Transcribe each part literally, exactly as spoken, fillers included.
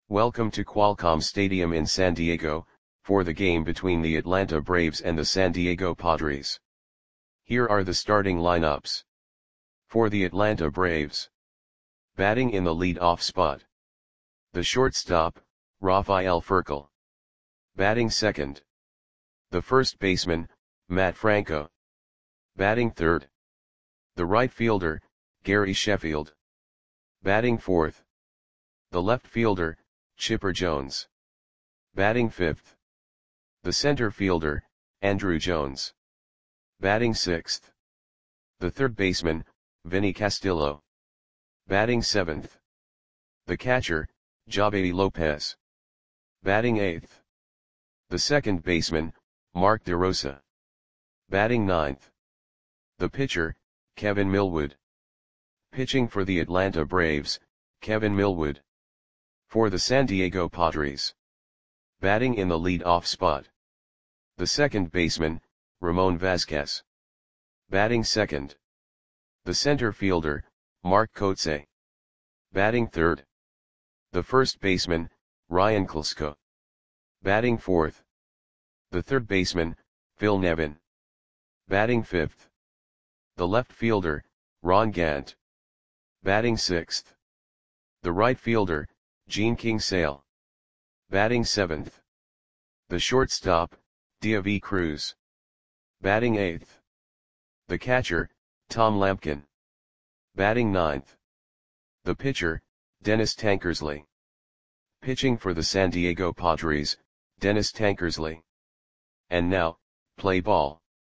Welcome to Qualcomm Stadium in San Diego, for the game between the Atlanta Braves and the San Diego Padres. Here are the starting lineups. For the Atlanta Braves. Batting in the lead-off spot. The shortstop, Rafael Furcal. Batting second. The first baseman, Matt Franco. Batting third. The right fielder, Gary Sheffield. Batting fourth. The left fielder, Chipper Jones. Batting fifth. The center fielder, Andruw Jones. Batting sixth. The third baseman, Vinny Castillo. Batting seventh. The catcher, Javy Lopez. Batting eighth. The second baseman, Mark DeRosa. Batting ninth. The pitcher, Kevin Millwood. Pitching for the Atlanta Braves, Kevin Millwood. For the San Diego Padres. Batting in the lead-off spot. The second baseman, Ramon Vazquez. Batting second. The center fielder, Mark Kotsay. Batting third. The first baseman, Ryan Klesko. Batting fourth. The third baseman, Phil Nevin. Batting fifth. The left fielder, Ron Gant. Batting sixth. The right fielder, Gene King Sale. Batting seventh. The shortstop, Deivi Cruz. Batting eighth. The catcher, Tom Lampkin. Batting ninth. The pitcher, Dennis Tankersley. Pitching for the San Diego Padres, Dennis Tankersley. And now, play ball.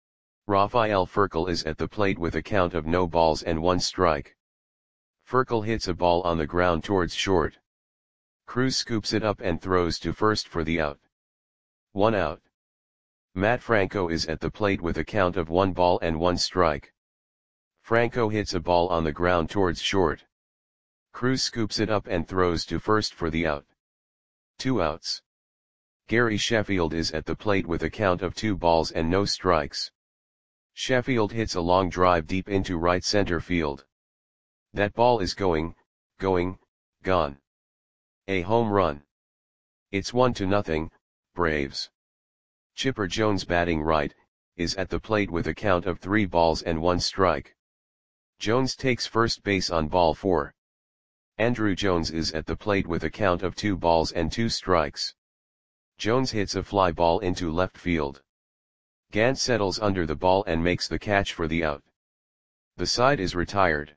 Rafael Furcal is at the plate with a count of no balls and one strike. Furcal hits a ball on the ground towards short. Cruz scoops it up and throws to first for the out. One out. Matt Franco is at the plate with a count of one ball and one strike. Franco hits a ball on the ground towards short. Cruz scoops it up and throws to first for the out. Two outs. Gary Sheffield is at the plate with a count of two balls and no strikes. Sheffield hits a long drive deep into right center field. That ball is going, going, gone. A home run. It's one to nothing, Braves. Chipper Jones, batting right, is at the plate with a count of three balls and one strike. Jones takes first base on ball four. Andruw Jones is at the plate with a count of two balls and two strikes. Jones hits a fly ball into left field. Gant settles under the ball and makes the catch for the out. The side is retired.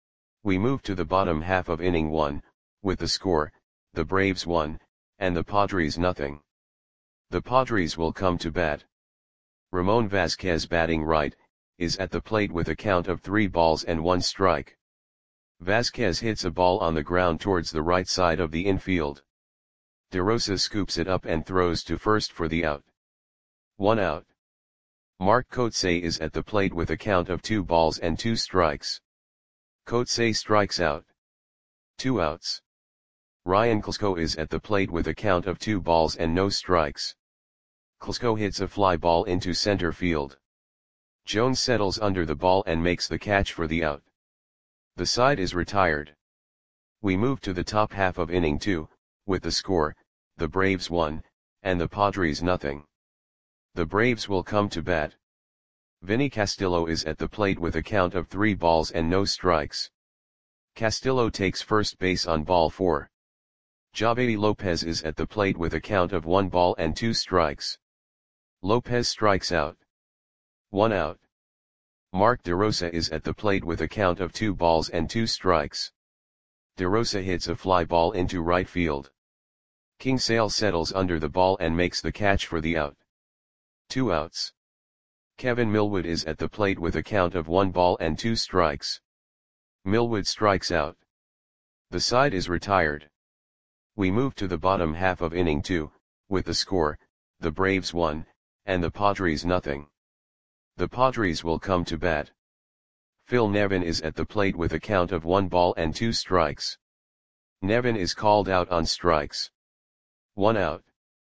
We move to the bottom half of inning one, with the score, the Braves one, and the Padres nothing. The Padres will come to bat. Ramon Vazquez, batting right, is at the plate with a count of three balls and one strike. Vazquez hits a ball on the ground towards the right side of the infield. DeRosa scoops it up and throws to first for the out. One out. Mark Kotsay is at the plate with a count of two balls and two strikes. Kotsay strikes out. Two outs. Ryan Klesko is at the plate with a count of two balls and no strikes. Klesko hits a fly ball into center field. Jones settles under the ball and makes the catch for the out. The side is retired. We move to the top half of inning two, with the score, the Braves one, and the Padres nothing. The Braves will come to bat. Vinny Castillo is at the plate with a count of three balls and no strikes. Castillo takes first base on ball four. Javy Lopez is at the plate with a count of one ball and two strikes. Lopez strikes out. One out. Mark DeRosa is at the plate with a count of two balls and two strikes. DeRosa hits a fly ball into right field. King Sale settles under the ball and makes the catch for the out. Two outs. Kevin Millwood is at the plate with a count of one ball and two strikes. Millwood strikes out. The side is retired. We move to the bottom half of inning two, with the score, the Braves one, and the Padres nothing. The Padres will come to bat. Phil Nevin is at the plate with a count of one ball and two strikes. Nevin is called out on strikes. One out.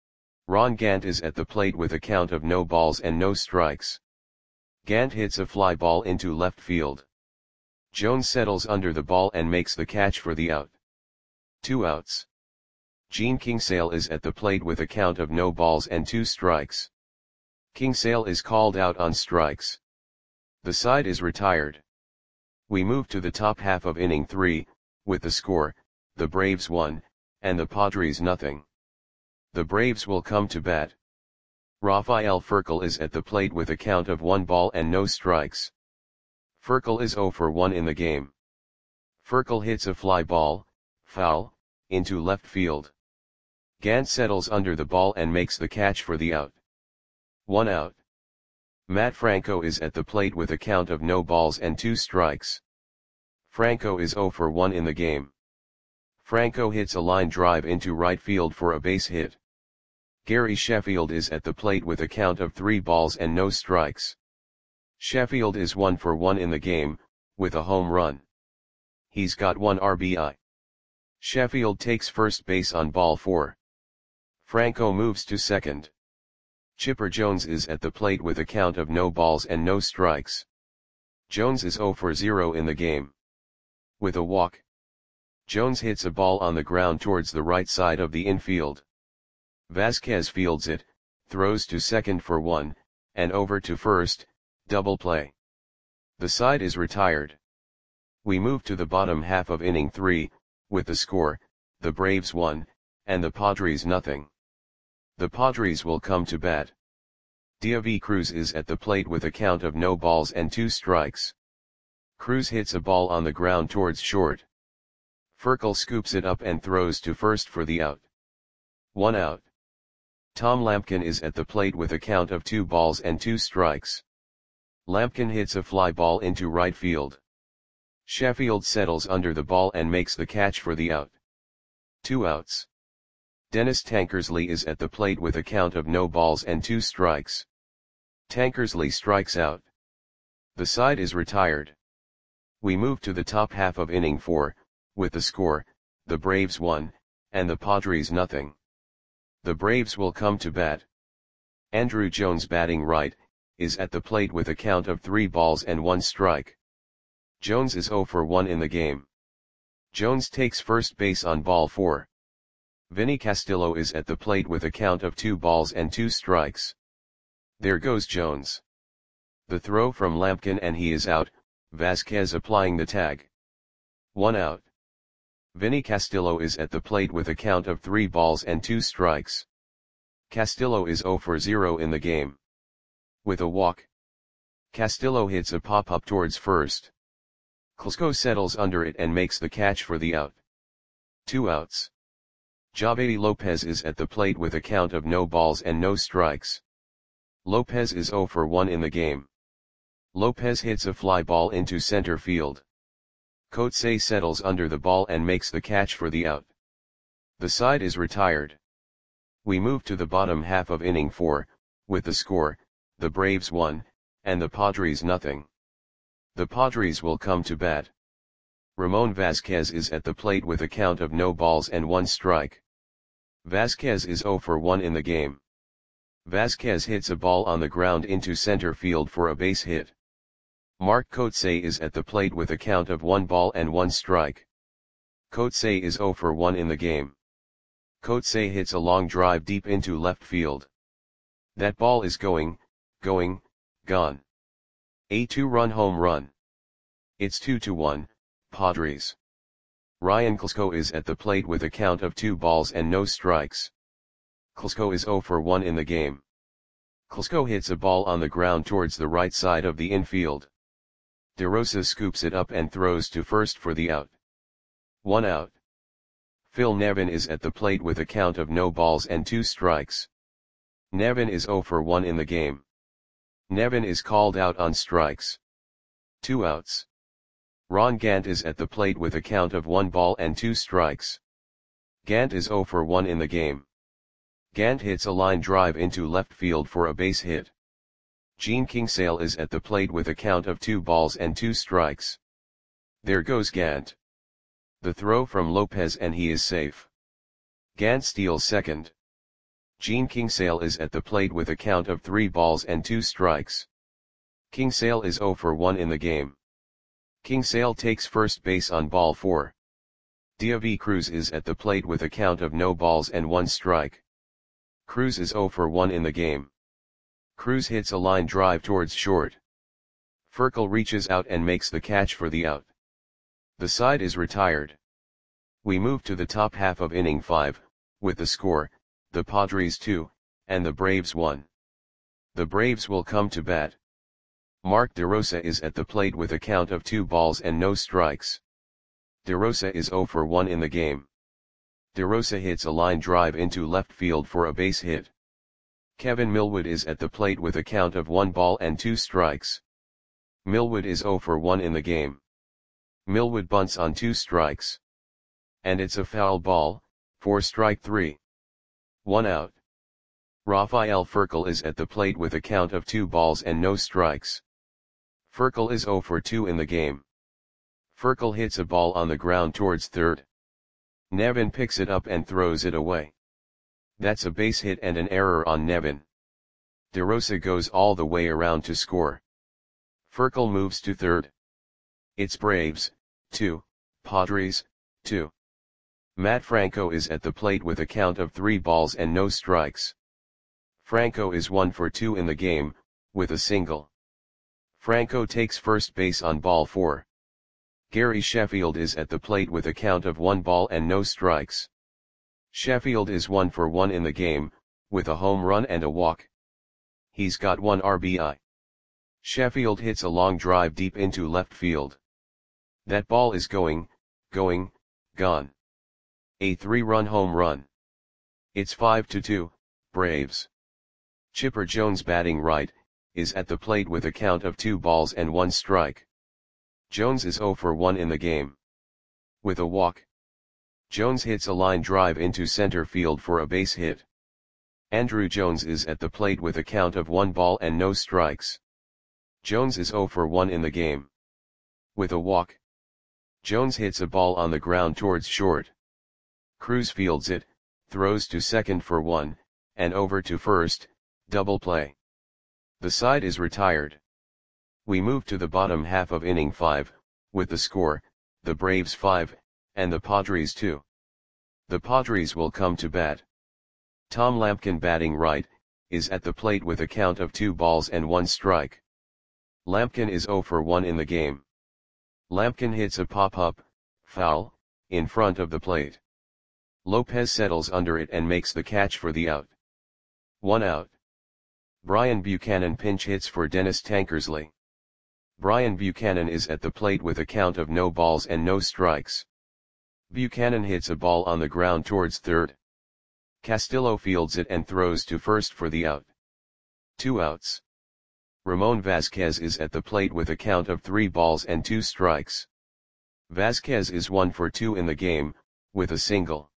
Ron Gant is at the plate with a count of no balls and no strikes. Gant hits a fly ball into left field. Jones settles under the ball and makes the catch for the out. Two outs. Gene Kingsale is at the plate with a count of no balls and two strikes. Kingsale is called out on strikes. The side is retired. We move to the top half of inning three, with the score, the Braves one, and the Padres nothing. The Braves will come to bat. Rafael Furcal is at the plate with a count of one ball and no strikes. Furcal is zero for one in the game. Furcal hits a fly ball, foul, into left field. Gant settles under the ball and makes the catch for the out. One out. Matt Franco is at the plate with a count of no balls and two strikes. Franco is zero for one in the game. Franco hits a line drive into right field for a base hit. Gary Sheffield is at the plate with a count of three balls and no strikes. Sheffield is one for one in the game, with a home run. He's got one R B I. Sheffield takes first base on ball four. Franco moves to second. Chipper Jones is at the plate with a count of no balls and no strikes. Jones is zero for zero in the game. With a walk, Jones hits a ball on the ground towards the right side of the infield. Vasquez fields it, throws to second for one, and over to first, double play. The side is retired. We move to the bottom half of inning three, with the score, the Braves one, and the Padres nothing. The Padres will come to bat. Diavy Cruz is at the plate with a count of no balls and two strikes. Cruz hits a ball on the ground towards short. Furcal scoops it up and throws to first for the out. One out. Tom Lampkin is at the plate with a count of two balls and two strikes. Lampkin hits a fly ball into right field. Sheffield settles under the ball and makes the catch for the out. Two outs. Dennis Tankersley is at the plate with a count of no balls and two strikes. Tankersley strikes out. The side is retired. We move to the top half of inning four, with the score, the Braves one, and the Padres nothing. The Braves will come to bat. Andrew Jones, batting right, is at the plate with a count of three balls and one strike. Jones is zero for one in the game. Jones takes first base on ball four. Vinny Castillo is at the plate with a count of two balls and two strikes. There goes Jones. The throw from Lampkin and he is out, Vasquez applying the tag. One out. Vinny Castillo is at the plate with a count of three balls and two strikes. Castillo is zero for zero in the game. With a walk, Castillo hits a pop-up towards first. Klesko settles under it and makes the catch for the out. Two outs. Javedi Lopez is at the plate with a count of no balls and no strikes. Lopez is zero for one in the game. Lopez hits a fly ball into center field. Coetzee settles under the ball and makes the catch for the out. The side is retired. We move to the bottom half of inning four, with the score, the Braves one, and the Padres nothing. The Padres will come to bat. Ramon Vasquez is at the plate with a count of no balls and one strike. Vasquez is zero for one in the game. Vasquez hits a ball on the ground into center field for a base hit. Mark Coetzee is at the plate with a count of one ball and one strike. Coetzee is zero for one in the game. Coetzee hits a long drive deep into left field. That ball is going, going, gone. A two-run home run. It's two to one, Padres. Ryan Klesko is at the plate with a count of two balls and no strikes. Klesko is zero for one in the game. Klesko hits a ball on the ground towards the right side of the infield. DeRosa scoops it up and throws to first for the out. One out. Phil Nevin is at the plate with a count of no balls and two strikes. Nevin is zero for one in the game. Nevin is called out on strikes. Two outs. Ron Gant is at the plate with a count of one ball and two strikes. Gant is zero for one in the game. Gant hits a line drive into left field for a base hit. Gene Kingsale is at the plate with a count of two balls and two strikes. There goes Gant. The throw from Lopez and he is safe. Gant steals second. Gene Kingsale is at the plate with a count of three balls and two strikes. Kingsale is zero for one in the game. Kingsale takes first base on ball four. David Cruz is at the plate with a count of no balls and one strike. Cruz is zero for one in the game. Cruz hits a line drive towards short. Furcal reaches out and makes the catch for the out. The side is retired. We move to the top half of inning five, with the score, the Padres two, and the Braves one. The Braves will come to bat. Mark DeRosa is at the plate with a count of two balls and no strikes. DeRosa is zero for one in the game. DeRosa hits a line drive into left field for a base hit. Kevin Millwood is at the plate with a count of one ball and two strikes. Millwood is zero for one in the game. Millwood bunts on two strikes. And it's a foul ball, for strike three. One out. Rafael Furcal is at the plate with a count of two balls and no strikes. Furcal is zero for two in the game. Furcal hits a ball on the ground towards third. Nevin picks it up and throws it away. That's a base hit and an error on Nevin. DeRosa goes all the way around to score. Furcal moves to third. It's Braves, two, Padres, two. Matt Franco is at the plate with a count of three balls and no strikes. Franco is one for two in the game, with a single. Franco takes first base on ball four. Gary Sheffield is at the plate with a count of one ball and no strikes. Sheffield is one for one in the game, with a home run and a walk. He's got one R B I. Sheffield hits a long drive deep into left field. That ball is going, going, gone. A three-run home run. It's five to two, Braves. Chipper Jones, batting right, is at the plate with a count of two balls and one strike. Jones is zero for one in the game. With a walk. Jones hits a line drive into center field for a base hit. Andrew Jones is at the plate with a count of one ball and no strikes. Jones is zero for one in the game. With a walk. Jones hits a ball on the ground towards short. Cruz fields it, throws to second for one, and over to first, double play. The side is retired. We move to the bottom half of inning five, with the score, the Braves five, and the Padres two. The Padres will come to bat. Tom Lampkin, batting right, is at the plate with a count of two balls and one strike. Lampkin is zero for one in the game. Lampkin hits a pop-up, foul, in front of the plate. Lopez settles under it and makes the catch for the out. One out. Brian Buchanan pinch hits for Dennis Tankersley. Brian Buchanan is at the plate with a count of no balls and no strikes. Buchanan hits a ball on the ground towards third. Castillo fields it and throws to first for the out. Two outs. Ramon Vasquez is at the plate with a count of three balls and two strikes. Vasquez is one for two in the game, with a single.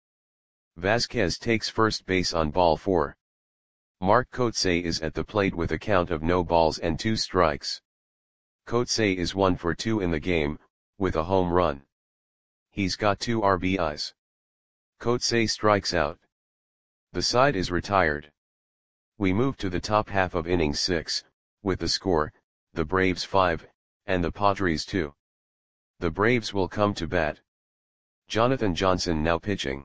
Vasquez takes first base on ball four. Mark Kotsay is at the plate with a count of no balls and two strikes. Kotsay is one for two in the game, with a home run. He's got two R B Is. Kotsay strikes out. The side is retired. We move to the top half of inning six, with the score, the Braves five, and the Padres two. The Braves will come to bat. Jonathan Johnson now pitching.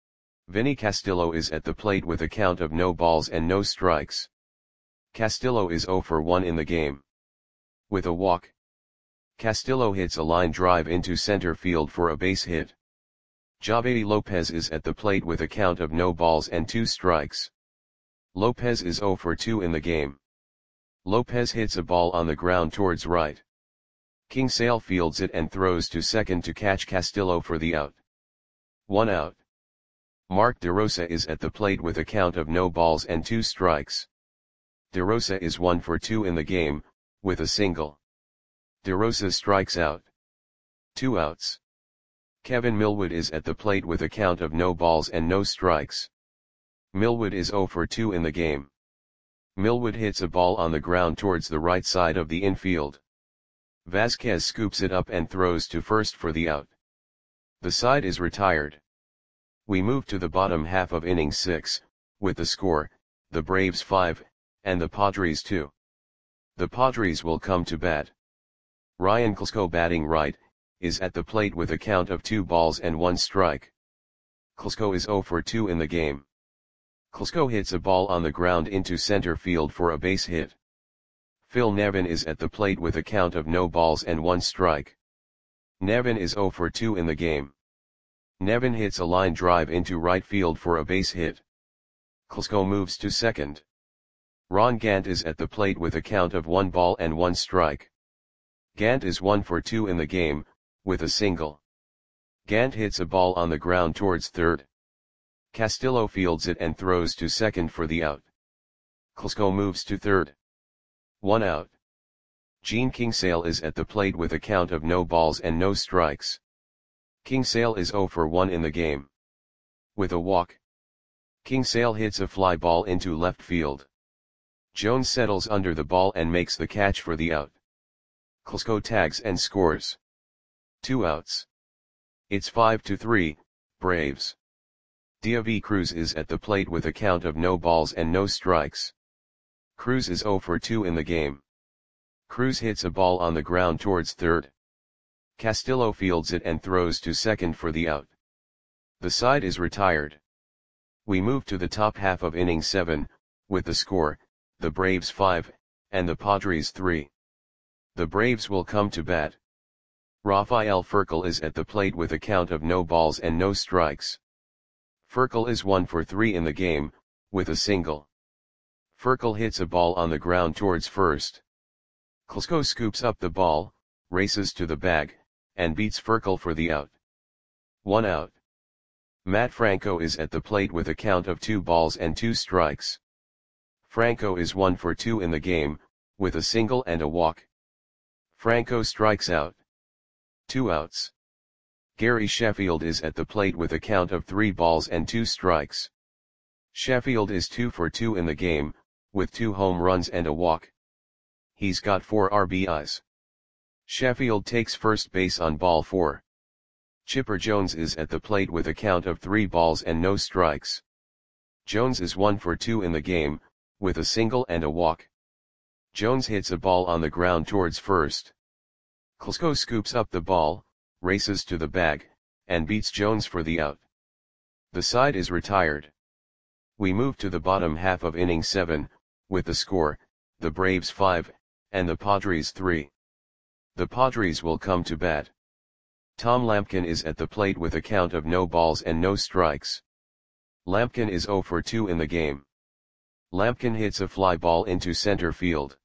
Vinny Castillo is at the plate with a count of no balls and no strikes. Castillo is zero for one in the game. With a walk. Castillo hits a line drive into center field for a base hit. Javedi Lopez is at the plate with a count of no balls and two strikes. Lopez is zero for two in the game. Lopez hits a ball on the ground towards right. Kingsale fields it and throws to second to catch Castillo for the out. One out. Mark DeRosa is at the plate with a count of no balls and two strikes. DeRosa is one for two in the game, with a single. DeRosa strikes out. Two outs. Kevin Millwood is at the plate with a count of no balls and no strikes. Millwood is zero for two in the game. Millwood hits a ball on the ground towards the right side of the infield. Vasquez scoops it up and throws to first for the out. The side is retired. We move to the bottom half of inning six, with the score, the Braves five, and the Padres two. The Padres will come to bat. Ryan Klesko, batting right, is at the plate with a count of two balls and one strike. Klesko is zero for two in the game. Klesko hits a ball on the ground into center field for a base hit. Phil Nevin is at the plate with a count of no balls and one strike. Nevin is zero for two in the game. Nevin hits a line drive into right field for a base hit. Klesko moves to second. Ron Gant is at the plate with a count of one ball and one strike. Gant is one for two in the game, with a single. Gant hits a ball on the ground towards third. Castillo fields it and throws to second for the out. Klesko moves to third. One out. Gene Kingsale is at the plate with a count of no balls and no strikes. Kingsale is zero for one in the game. With a walk. Kingsale hits a fly ball into left field. Jones settles under the ball and makes the catch for the out. Klesko tags and scores. Two outs. It's five to three, Braves. Diaby Cruz is at the plate with a count of no balls and no strikes. Cruz is zero for two in the game. Cruz hits a ball on the ground towards third. Castillo fields it and throws to second for the out. The side is retired. We move to the top half of inning seven, with the score, the Braves five, and the Padres three. The Braves will come to bat. Rafael Furcal is at the plate with a count of no balls and no strikes. Furcal is one for three in the game, with a single. Furcal hits a ball on the ground towards first. Klesko scoops up the ball, races to the bag, and beats Furcal for the out. One out. Matt Franco is at the plate with a count of two balls and two strikes. Franco is one for two in the game, with a single and a walk. Franco strikes out. Two outs. Gary Sheffield is at the plate with a count of three balls and two strikes. Sheffield is two for two in the game, with two home runs and a walk. He's got four R B Is. Sheffield takes first base on ball four. Chipper Jones is at the plate with a count of three balls and no strikes. Jones is one for two in the game, with a single and a walk. Jones hits a ball on the ground towards first. Klesko scoops up the ball, races to the bag, and beats Jones for the out. The side is retired. We move to the bottom half of inning seven, with the score, the Braves five, and the Padres three. The Padres will come to bat. Tom Lampkin is at the plate with a count of no balls and no strikes. Lampkin is zero for two in the game. Lampkin hits a fly ball into center field.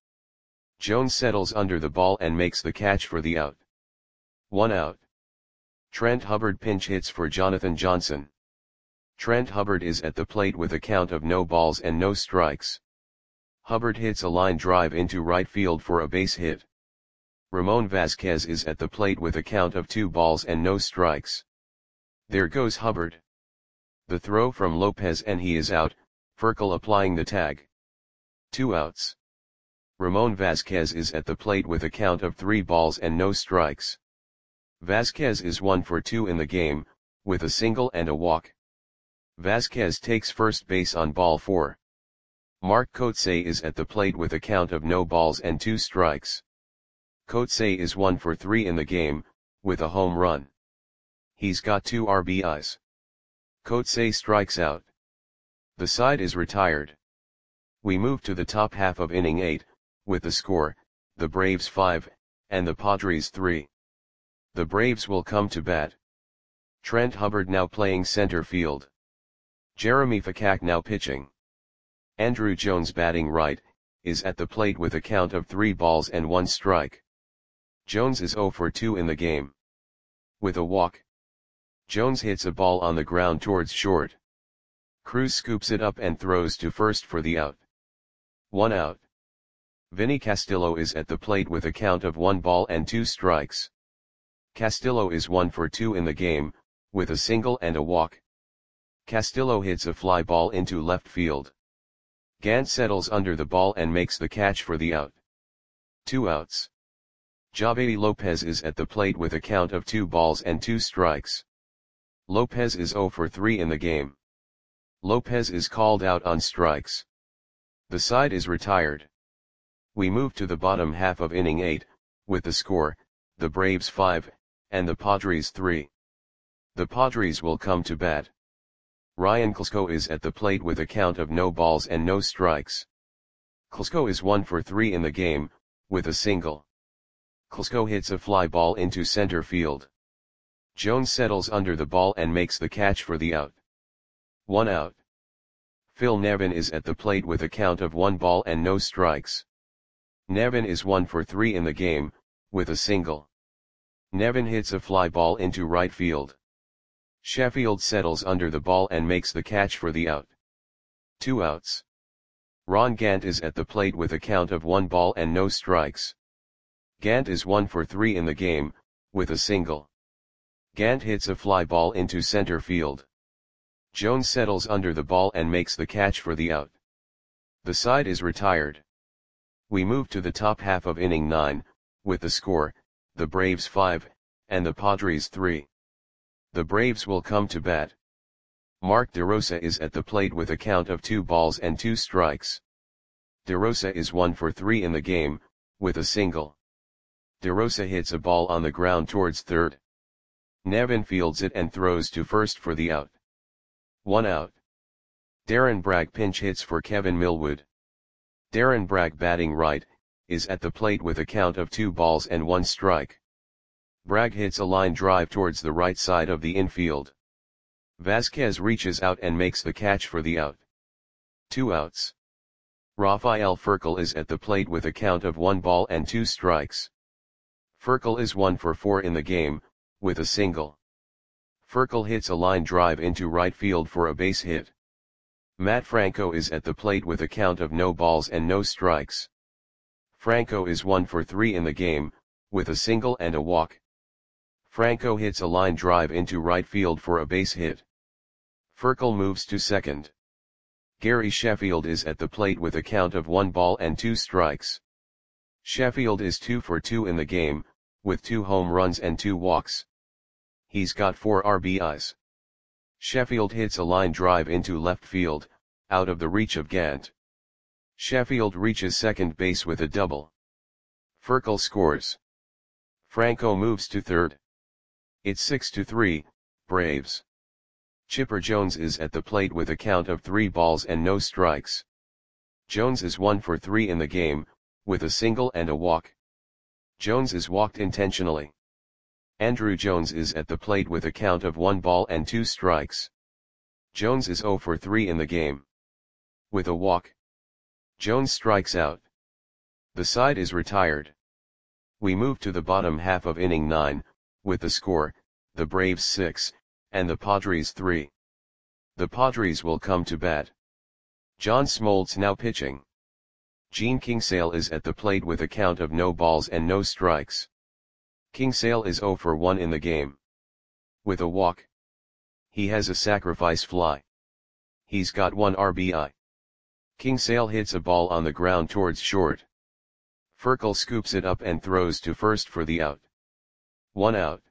Jones settles under the ball and makes the catch for the out. One out. Trent Hubbard pinch hits for Jonathan Johnson. Trent Hubbard is at the plate with a count of no balls and no strikes. Hubbard hits a line drive into right field for a base hit. Ramon Vasquez is at the plate with a count of two balls and no strikes. There goes Hubbard. The throw from Lopez and he is out, Furcal applying the tag. Two outs. Ramon Vasquez is at the plate with a count of three balls and no strikes. Vasquez is one for two in the game, with a single and a walk. Vasquez takes first base on ball four. Mark Kotsay is at the plate with a count of no balls and two strikes. Kotsay is one for three in the game, with a home run. He's got two R B Is. Kotsay strikes out. The side is retired. We move to the top half of inning eight, with the score, the Braves five, and the Padres three. The Braves will come to bat. Trent Hubbard now playing center field. Jeremy Fakak now pitching. Andrew Jones batting right, is at the plate with a count of three balls and one strike. Jones is zero for two in the game. With a walk. Jones hits a ball on the ground towards short. Cruz scoops it up and throws to first for the out. One out. Vinny Castillo is at the plate with a count of one ball and two strikes. Castillo is one for two in the game, with a single and a walk. Castillo hits a fly ball into left field. Gant settles under the ball and makes the catch for the out. Two outs. Javi Lopez is at the plate with a count of two balls and two strikes. Lopez is zero for three in the game. Lopez is called out on strikes. The side is retired. We move to the bottom half of inning eight, with the score, the Braves five, and the Padres three. The Padres will come to bat. Ryan Klesko is at the plate with a count of no balls and no strikes. Klesko is one for three in the game, with a single. Klesko hits a fly ball into center field. Jones settles under the ball and makes the catch for the out. One out. Phil Nevin is at the plate with a count of one ball and no strikes. Nevin is one for three in the game, with a single. Nevin hits a fly ball into right field. Sheffield settles under the ball and makes the catch for the out. Two outs. Ron Gant is at the plate with a count of one ball and no strikes. Gant is one for three in the game, with a single. Gant hits a fly ball into center field. Jones settles under the ball and makes the catch for the out. The side is retired. We move to the top half of inning nine, with the score, the Braves five, and the Padres three. The Braves will come to bat. Mark DeRosa is at the plate with a count of two balls and two strikes. DeRosa is one for three in the game, with a single. DeRosa hits a ball on the ground towards third. Nevin fields it and throws to first for the out. One out. Darren Bragg pinch hits for Kevin Millwood. Darren Bragg, batting right, is at the plate with a count of two balls and one strike. Bragg hits a line drive towards the right side of the infield. Vasquez reaches out and makes the catch for the out. Two outs. Rafael Furcal is at the plate with a count of one ball and two strikes. Furcal is one for four in the game, with a single. Furcal hits a line drive into right field for a base hit. Matt Franco is at the plate with a count of no balls and no strikes. Franco is one for three in the game, with a single and a walk. Franco hits a line drive into right field for a base hit. Furcal moves to second. Gary Sheffield is at the plate with a count of one ball and two strikes. Sheffield is two for two in the game, with two home runs and two walks. He's got four R B Is. Sheffield hits a line drive into left field, out of the reach of Gant. Sheffield reaches second base with a double. Furcal scores. Franco moves to third. It's six to three, Braves. Chipper Jones is at the plate with a count of three balls and no strikes. Jones is one for three in the game, with a single and a walk. Jones is walked intentionally. Andrew Jones is at the plate with a count of one ball and two strikes. Jones is zero for three in the game. With a walk. Jones strikes out. The side is retired. We move to the bottom half of inning nine, with the score, the Braves six, and the Padres three. The Padres will come to bat. John Smoltz now pitching. Gene Kingsale is at the plate with a count of no balls and no strikes. Kingsale is zero for one in the game. With a walk. He has a sacrifice fly. He's got one R B I. Kingsale hits a ball on the ground towards short. Furcal scoops it up and throws to first for the out. One out.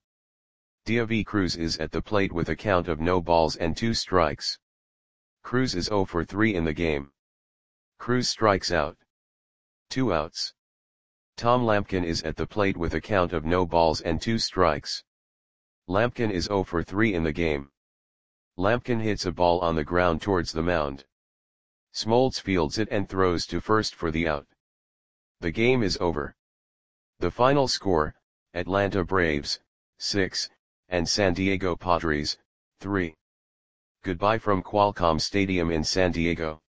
Diavi Cruz is at the plate with a count of no balls and two strikes. Cruz is zero for three in the game. Cruz strikes out. Two outs. Tom Lampkin is at the plate with a count of no balls and two strikes. Lampkin is zero for three in the game. Lampkin hits a ball on the ground towards the mound. Smoltz fields it and throws to first for the out. The game is over. The final score, Atlanta Braves, six, and San Diego Padres, three. Goodbye from Qualcomm Stadium in San Diego.